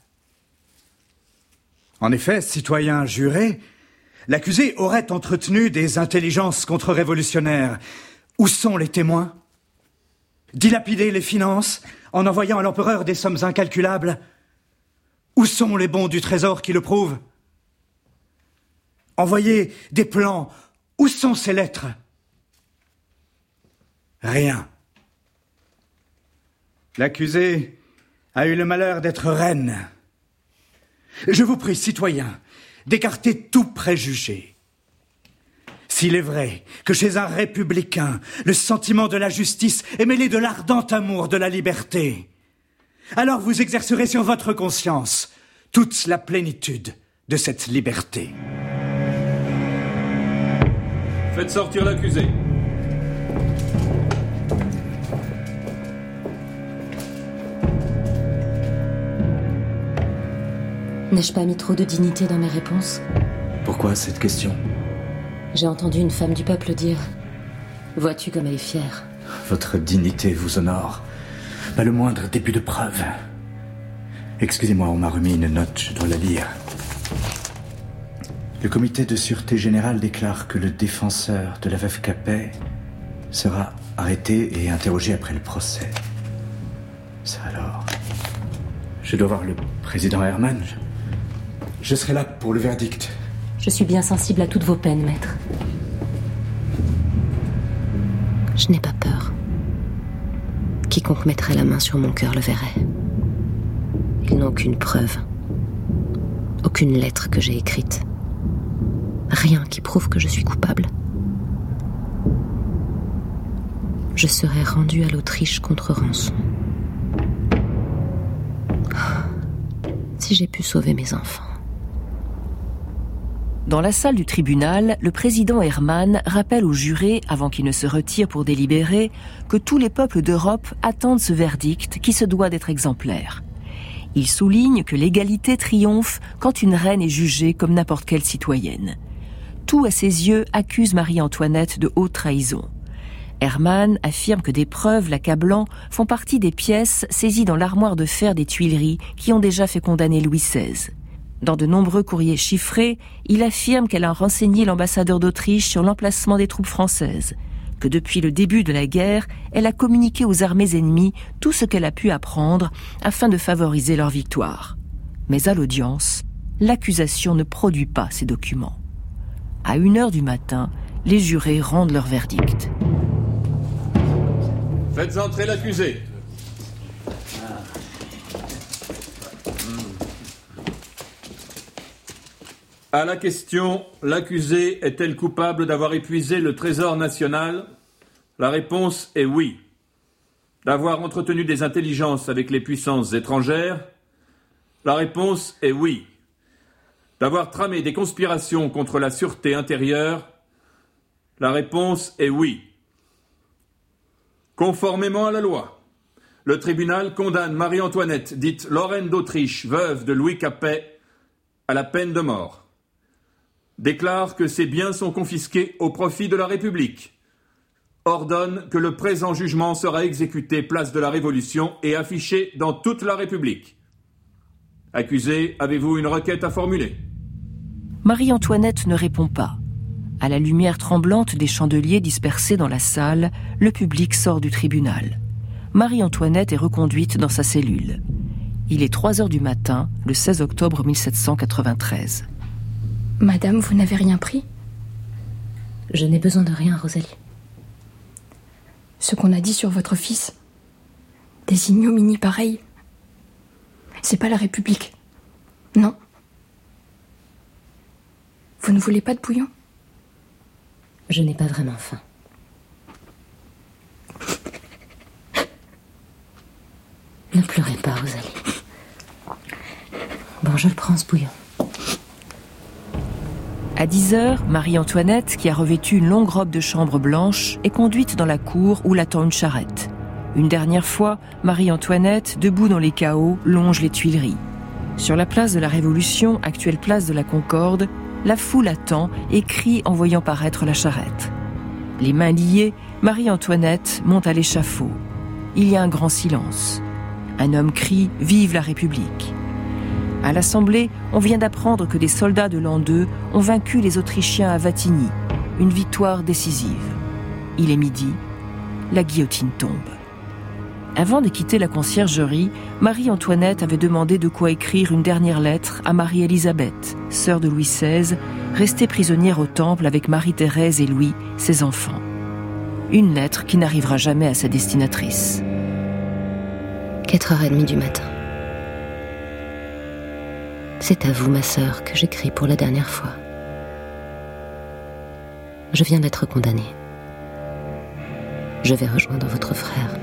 En effet, citoyen juré, l'accusé aurait entretenu des intelligences contre-révolutionnaires. Où sont les témoins? Dilapidé les finances en envoyant à l'empereur des sommes incalculables? Où sont les bons du trésor qui le prouvent? Envoyer des plans, où sont ces lettres? Rien. L'accusé a eu le malheur d'être reine. Je vous prie, citoyens, d'écarter tout préjugé. S'il est vrai que chez un républicain, le sentiment de la justice est mêlé de l'ardent amour de la liberté, alors vous exercerez sur votre conscience toute la plénitude de cette liberté. Faites sortir l'accusé. N'ai-je pas mis trop de dignité dans mes réponses? Pourquoi cette question? J'ai entendu une femme du peuple dire « Vois-tu comme elle est fière ?» Votre dignité vous honore. Pas le moindre début de preuve. Excusez-moi, on m'a remis une note, je dois la lire. Le comité de sûreté générale déclare que le défenseur de la veuve Capet sera arrêté et interrogé après le procès. Ça alors... Je dois voir le président Herman. Je serai là pour le verdict. Je suis bien sensible à toutes vos peines, maître. Je n'ai pas peur. Quiconque mettrait la main sur mon cœur le verrait. Ils n'ont aucune preuve. Aucune lettre que j'ai écrite. Rien qui prouve que je suis coupable. Je serai rendu à l'Autriche contre rançon. Si j'ai pu sauver mes enfants. Dans la salle du tribunal, le président Herman rappelle aux jurés, avant qu'ils ne se retirent pour délibérer, que tous les peuples d'Europe attendent ce verdict qui se doit d'être exemplaire. Il souligne que l'égalité triomphe quand une reine est jugée comme n'importe quelle citoyenne. Tout à ses yeux accuse Marie-Antoinette de haute trahison. Herman affirme que des preuves l'accablant font partie des pièces saisies dans l'armoire de fer des Tuileries qui ont déjà fait condamner Louis XVI. Dans de nombreux courriers chiffrés, il affirme qu'elle a renseigné l'ambassadeur d'Autriche sur l'emplacement des troupes françaises, que depuis le début de la guerre, elle a communiqué aux armées ennemies tout ce qu'elle a pu apprendre afin de favoriser leur victoire. Mais à l'audience, l'accusation ne produit pas ces documents. À 1h du matin, les jurés rendent leur verdict. Faites entrer l'accusé. À la question, l'accusée est-elle coupable d'avoir épuisé le trésor national? La réponse est oui. D'avoir entretenu des intelligences avec les puissances étrangères? La réponse est oui. D'avoir tramé des conspirations contre la sûreté intérieure? La réponse est oui. Conformément à la loi, le tribunal condamne Marie-Antoinette, dite Lorraine d'Autriche, veuve de Louis Capet, à la peine de mort. Déclare que ses biens sont confisqués au profit de la République. Ordonne que le présent jugement sera exécuté place de la Révolution et affiché dans toute la République. Accusé, avez-vous une requête à formuler? Marie-Antoinette ne répond pas. À la lumière tremblante des chandeliers dispersés dans la salle, le public sort du tribunal. Marie-Antoinette est reconduite dans sa cellule. Il est 3h du matin, le 16 octobre 1793. Madame, vous n'avez rien pris? Je n'ai besoin de rien, Rosalie. Ce qu'on a dit sur votre fils, des ignominies pareilles, c'est pas la République. Non. Vous ne voulez pas de bouillon? Je n'ai pas vraiment faim. Ne pleurez pas, Rosalie. Bon, je le prends, ce bouillon. À 10h, Marie-Antoinette, qui a revêtu une longue robe de chambre blanche, est conduite dans la cour où l'attend une charrette. Une dernière fois, Marie-Antoinette, debout dans les cahots, longe les Tuileries. Sur la place de la Révolution, actuelle place de la Concorde, la foule attend et crie en voyant paraître la charrette. Les mains liées, Marie-Antoinette monte à l'échafaud. Il y a un grand silence. Un homme crie « Vive la République !» À l'Assemblée, on vient d'apprendre que des soldats de l'an 2 ont vaincu les Autrichiens à Wattignies. Une victoire décisive. Il est midi. La guillotine tombe. Avant de quitter la conciergerie, Marie-Antoinette avait demandé de quoi écrire une dernière lettre à Marie-Élisabeth, sœur de Louis XVI, restée prisonnière au Temple avec Marie-Thérèse et Louis, ses enfants. Une lettre qui n'arrivera jamais à sa destinatrice. 4h30 du matin. C'est à vous, ma sœur, que j'écris pour la dernière fois. Je viens d'être condamnée. Je vais rejoindre votre frère.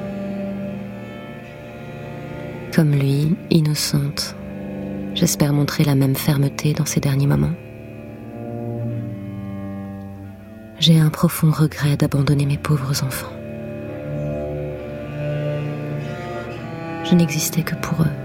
Comme lui, innocente, j'espère montrer la même fermeté dans ces derniers moments. J'ai un profond regret d'abandonner mes pauvres enfants. Je n'existais que pour eux.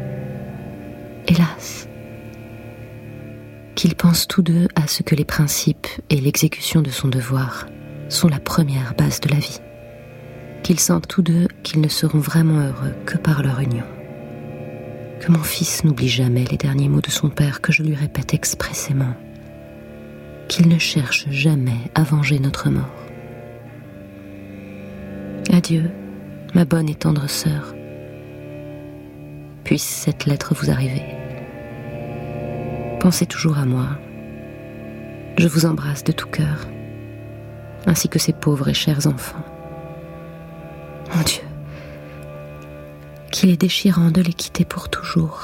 Hélas, qu'ils pensent tous deux à ce que les principes et l'exécution de son devoir sont la première base de la vie. Qu'ils sentent tous deux qu'ils ne seront vraiment heureux que par leur union. Que mon fils n'oublie jamais les derniers mots de son père que je lui répète expressément. Qu'il ne cherche jamais à venger notre mort. Adieu, ma bonne et tendre sœur. Puisse cette lettre vous arriver. Pensez toujours à moi. Je vous embrasse de tout cœur, ainsi que ces pauvres et chers enfants. Mon Dieu, qu'il est déchirant de les quitter pour toujours.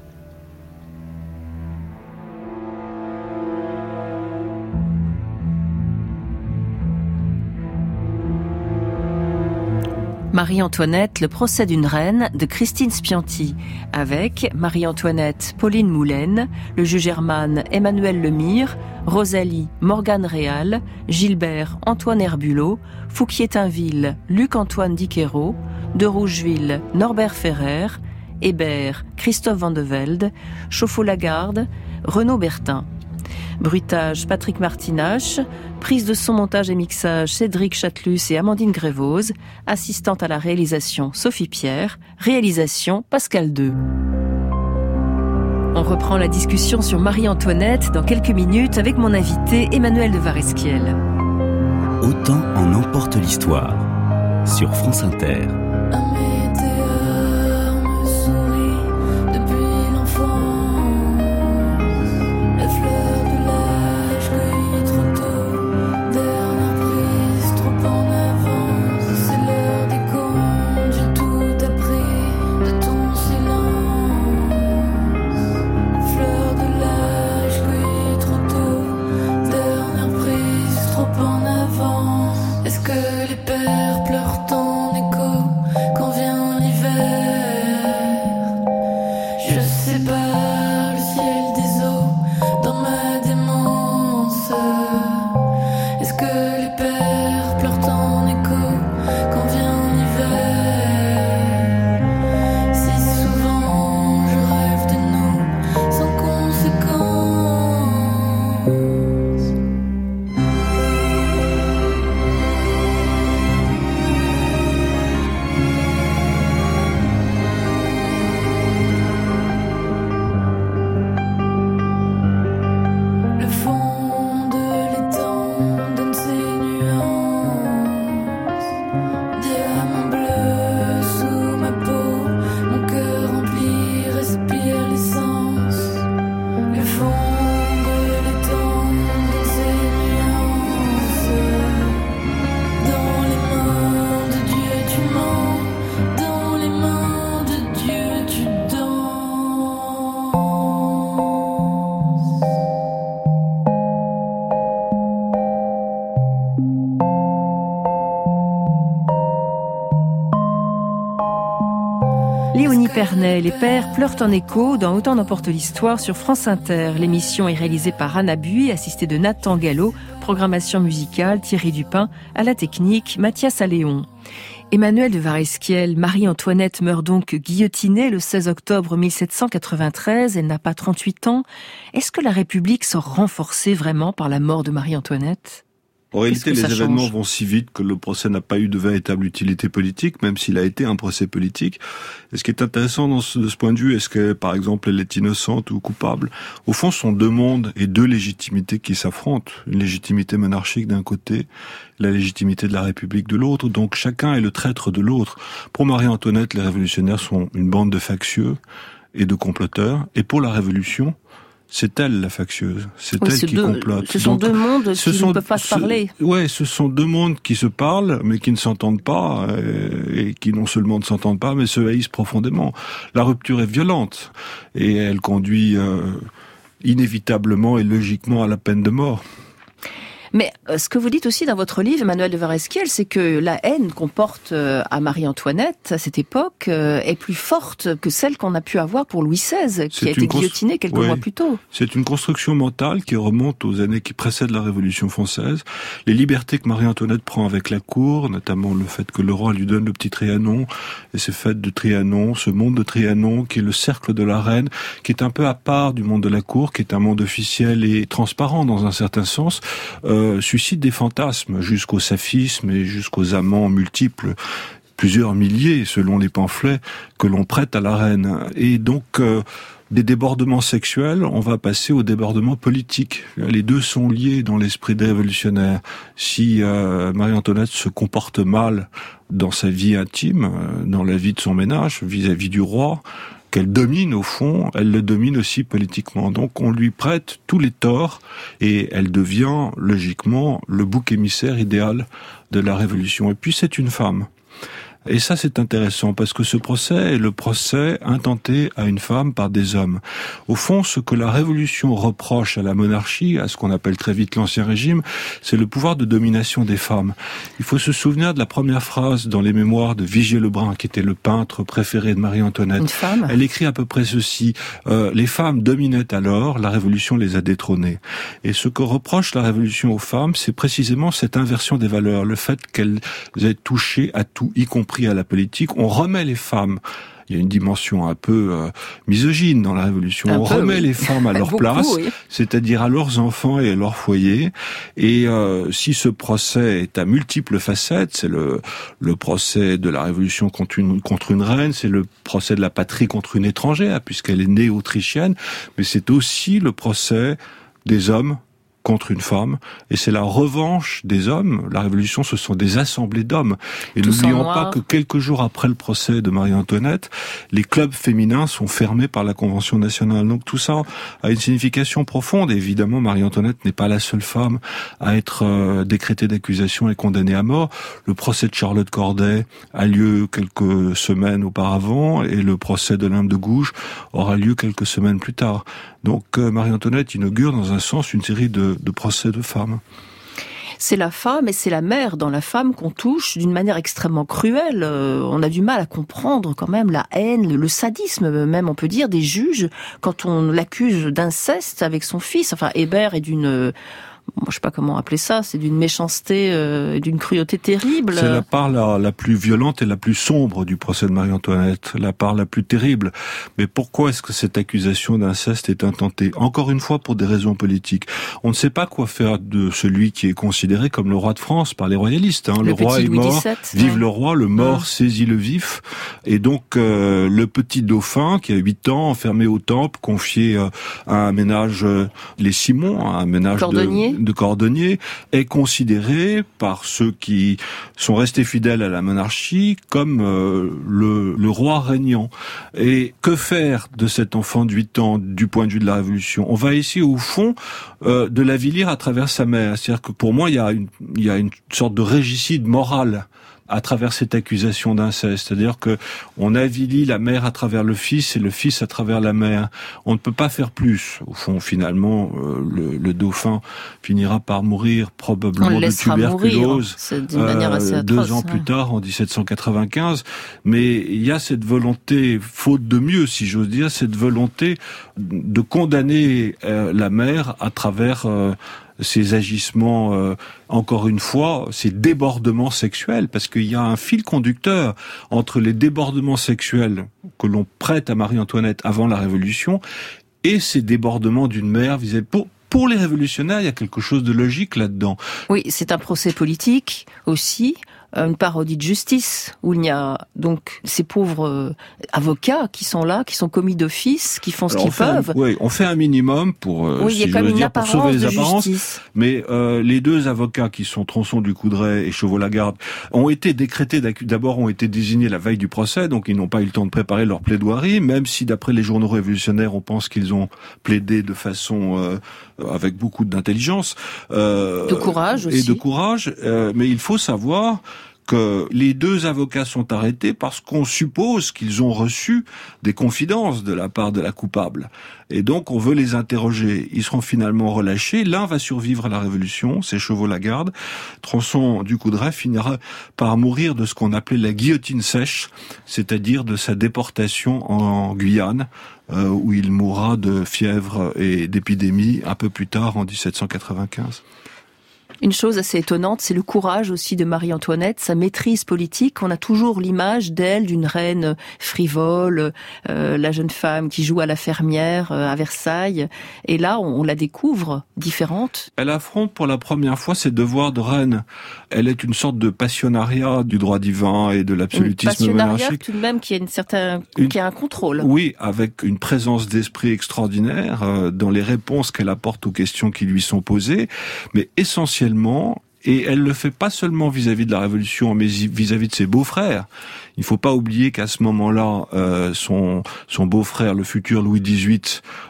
Marie-Antoinette, le procès d'une reine de Christine Spianti, avec Marie-Antoinette, Pauline Moulaine, le juge Hermann, Emmanuel Lemire, Rosalie, Morgane Réal, Gilbert, Antoine Herbulot, Fouquier-Tinville, Luc-Antoine Diquerot, de Rougeville, Norbert Ferrer, Hébert, Christophe Van de Velde, Chauffeau-Lagarde, Renaud Bertin. Bruitage, Patrick Martinache. Prise de son, montage et mixage, Cédric Chatelus et Amandine Grévose. Assistante à la réalisation, Sophie Pierre. Réalisation, Pascal Deux. On reprend la discussion sur Marie-Antoinette dans quelques minutes avec mon invité Emmanuel de Varesquiel. Autant en emporte l'histoire sur France Inter. Est-ce que les pères pleurent en écho quand vient Épernay, les pères pleurent en écho dans Autant n'emporte l'histoire sur France Inter. L'émission est réalisée par Anna Bui, assistée de Nathan Gallo, programmation musicale, Thierry Dupin, à la technique, Mathias Alléon. Emmanuel de Varesquiel, Marie-Antoinette meurt donc guillotinée le 16 octobre 1793, elle n'a pas 38 ans. Est-ce que la République sort renforcée vraiment par la mort de Marie-Antoinette ? En réalité, les événements vont si vite que le procès n'a pas eu de véritable utilité politique, même s'il a été un procès politique. Et ce qui est intéressant de ce point de vue, est-ce que, par exemple, elle est innocente ou coupable ? Au fond, ce sont deux mondes et deux légitimités qui s'affrontent. Une légitimité monarchique d'un côté, la légitimité de la République de l'autre. Donc chacun est le traître de l'autre. Pour Marie-Antoinette, les révolutionnaires sont une bande de factieux et de comploteurs. Et pour la Révolution, c'est elle la factieuse, c'est elle qui complote. Ce sont deux mondes qui ne peuvent pas se parler. Ouais, ce sont deux mondes qui se parlent, mais qui ne s'entendent pas, et qui non seulement ne s'entendent pas, mais se haïssent profondément. La rupture est violente, et elle conduit inévitablement et logiquement à la peine de mort. Mais ce que vous dites aussi dans votre livre, Emmanuel de Varesquiel, c'est que la haine qu'on porte à Marie-Antoinette, à cette époque, est plus forte que celle qu'on a pu avoir pour Louis XVI, qui a été guillotiné quelques mois plus tôt. C'est une construction mentale qui remonte aux années qui précèdent la Révolution française. Les libertés que Marie-Antoinette prend avec la cour, notamment le fait que le roi lui donne le petit Trianon, et ces fêtes de Trianon, ce monde de Trianon, qui est le cercle de la reine, qui est un peu à part du monde de la cour, qui est un monde officiel et transparent dans un certain sens, suscite des fantasmes jusqu'au saphisme et jusqu'aux amants multiples, plusieurs milliers selon les pamphlets que l'on prête à la reine. Et donc des débordements sexuels, on va passer aux débordements politiques. Les deux sont liés dans l'esprit des révolutionnaires. Si Marie-Antoinette se comporte mal dans sa vie intime, dans la vie de son ménage, vis-à-vis du roi, qu'elle domine au fond, elle le domine aussi politiquement. Donc on lui prête tous les torts et elle devient logiquement le bouc émissaire idéal de la Révolution. Et puis c'est une femme. Et ça, c'est intéressant, parce que ce procès est le procès intenté à une femme par des hommes. Au fond, ce que la Révolution reproche à la monarchie, à ce qu'on appelle très vite l'Ancien Régime, c'est le pouvoir de domination des femmes. Il faut se souvenir de la première phrase dans les mémoires de Vigier-Lebrun, qui était le peintre préféré de Marie-Antoinette. Une femme. Elle écrit à peu près ceci. Les femmes dominaient alors, la Révolution les a détrônées. Et ce que reproche la Révolution aux femmes, c'est précisément cette inversion des valeurs, le fait qu'elles aient touché à tout, y compris à la politique. On remet les femmes, il y a une dimension un peu misogyne dans la Révolution, on remet les femmes à leur place, c'est-à-dire à leurs enfants et à leur foyer, et si ce procès est à multiples facettes, c'est le procès de la Révolution contre une reine, c'est le procès de la patrie contre une étrangère, puisqu'elle est née autrichienne, mais c'est aussi le procès des hommes contre une femme, et c'est la revanche des hommes. La Révolution, ce sont des assemblées d'hommes. Et n'oublions pas que quelques jours après le procès de Marie-Antoinette, les clubs féminins sont fermés par la Convention nationale. Donc tout ça a une signification profonde. Et évidemment, Marie-Antoinette n'est pas la seule femme à être décrétée d'accusation et condamnée à mort. Le procès de Charlotte Corday a lieu quelques semaines auparavant, et le procès d'Olympe de Gouges aura lieu quelques semaines plus tard. Donc Marie-Antoinette inaugure dans un sens une série de procès de femmes. C'est la femme et c'est la mère dans la femme qu'on touche d'une manière extrêmement cruelle. On a du mal à comprendre quand même la haine, le sadisme même, on peut dire, des juges quand on l'accuse d'inceste avec son fils. Enfin, Hébert est d'une... je sais pas comment appeler ça, c'est d'une méchanceté, d'une cruauté terrible. C'est la part la plus violente et la plus sombre du procès de Marie-Antoinette, la part la plus terrible. Mais pourquoi est-ce que cette accusation d'inceste est intentée ? Encore une fois, pour des raisons politiques. On ne sait pas quoi faire de celui qui est considéré comme le roi de France par les royalistes. Le roi est mort, vive le roi, le mort saisit le vif. Et donc, le petit dauphin, qui a 8 ans, enfermé au temple, confié à un ménage, les Simons, un ménage de cordonnier, est considéré par ceux qui sont restés fidèles à la monarchie comme le roi régnant. Et que faire de cet enfant de 8 ans du point de vue de la Révolution ? On va essayer au fond de l'avilir à travers sa mère. C'est-à-dire que pour moi, il y a une sorte de régicide moral à travers cette accusation d'inceste. C'est-à-dire que on avilit la mère à travers le fils et le fils à travers la mère. On ne peut pas faire plus. Au fond, finalement, le dauphin finira par mourir probablement de tuberculose d'une manière assez atroce, 2 ans plus tard, en 1795. Mais il y a cette volonté, faute de mieux, si j'ose dire, cette volonté de condamner la mère à travers ces agissements, encore une fois, ces débordements sexuels, parce qu'il y a un fil conducteur entre les débordements sexuels que l'on prête à Marie-Antoinette avant la Révolution et ces débordements d'une mère vis-à-vis. Pour les révolutionnaires, il y a quelque chose de logique là-dedans. Oui, c'est un procès politique aussi, une parodie de justice, où il y a donc ces pauvres avocats qui sont là, qui sont commis d'office, qui font ce qu'ils peuvent. Oui, on fait un minimum pour, si je veux dire, pour sauver les apparences. Mais les 2 avocats qui sont Tronçon du Coudray et Chevaux-Lagarde ont été décrétés, d'abord ont été désignés la veille du procès, donc ils n'ont pas eu le temps de préparer leur plaidoirie, même si d'après les journaux révolutionnaires, on pense qu'ils ont plaidé de façon avec beaucoup d'intelligence. De courage aussi. Et de courage, mais il faut savoir que les 2 avocats sont arrêtés parce qu'on suppose qu'ils ont reçu des confidences de la part de la coupable. Et donc, on veut les interroger. Ils seront finalement relâchés. L'un va survivre à la Révolution, c'est Chevaux-Lagarde. Tronçon du Coudray finira par mourir de ce qu'on appelait la guillotine sèche, c'est-à-dire de sa déportation en Guyane, où il mourra de fièvre et d'épidémie un peu plus tard, en 1795. Une chose assez étonnante, c'est le courage aussi de Marie-Antoinette, sa maîtrise politique. On a toujours l'image d'elle, d'une reine frivole, la jeune femme qui joue à la fermière à Versailles. Et là, on la découvre différente. Elle affronte pour la première fois ses devoirs de reine. Elle est une sorte de passionnariat du droit divin et de l'absolutisme monarchique. Tout de même qui a un contrôle. Oui, avec une présence d'esprit extraordinaire dans les réponses qu'elle apporte aux questions qui lui sont posées, mais essentiellement. Et elle le fait pas seulement vis-à-vis de la Révolution, mais vis-à-vis de ses beaux-frères. Il faut pas oublier qu'à ce moment-là, son beau-frère, le futur Louis XVIII,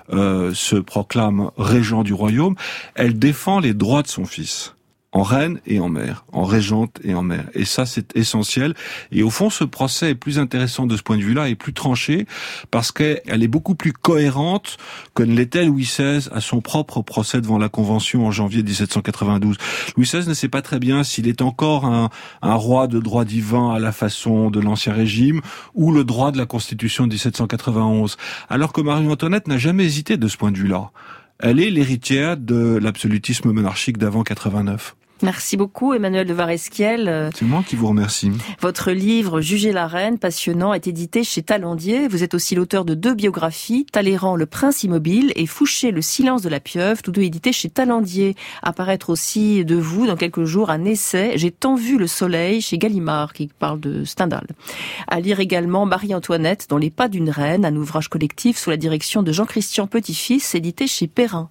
se proclame régent du royaume. Elle défend les droits de son fils. En reine et en mère, en régente et en mère. Et ça, c'est essentiel. Et au fond, ce procès est plus intéressant de ce point de vue-là, et plus tranché, parce qu'elle est beaucoup plus cohérente que ne l'était Louis XVI à son propre procès devant la Convention en janvier 1792. Louis XVI ne sait pas très bien s'il est encore un roi de droit divin à la façon de l'Ancien Régime, ou le droit de la Constitution de 1791. Alors que Marie-Antoinette n'a jamais hésité de ce point de vue-là. Elle est l'héritière de l'absolutisme monarchique d'avant 89. Merci beaucoup Emmanuel de Varesquiel. C'est moi qui vous remercie. Votre livre « Juger la reine », passionnant, est édité chez Talandier. Vous êtes aussi l'auteur de 2 biographies, Talleyrand, Le Prince immobile et Fouché, Le silence de la pieuvre, tous 2 édités chez Talandier. Apparaître aussi de vous dans quelques jours un essai « J'ai tant vu le soleil » chez Gallimard, qui parle de Stendhal. À lire également Marie-Antoinette dans les pas d'une reine, un ouvrage collectif sous la direction de Jean-Christian Petit-Fils, édité chez Perrin.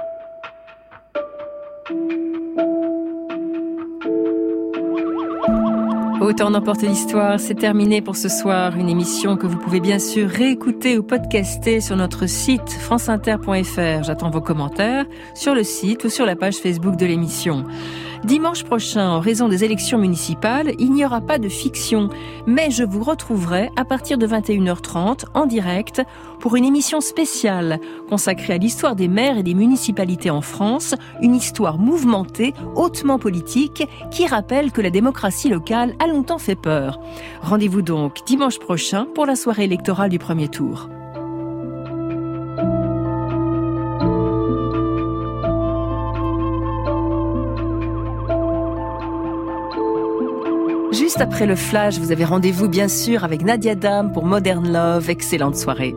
Autant n'emporte l'histoire, c'est terminé pour ce soir. Une émission que vous pouvez bien sûr réécouter ou podcaster sur notre site franceinter.fr. J'attends vos commentaires sur le site ou sur la page Facebook de l'émission. Dimanche prochain, en raison des élections municipales, il n'y aura pas de fiction, mais je vous retrouverai à partir de 21h30 en direct pour une émission spéciale consacrée à l'histoire des maires et des municipalités en France, une histoire mouvementée, hautement politique, qui rappelle que la démocratie locale a longtemps fait peur. Rendez-vous donc dimanche prochain pour la soirée électorale du premier tour. Juste après le flash, vous avez rendez-vous bien sûr avec Nadia Dame pour Modern Love. Excellente soirée.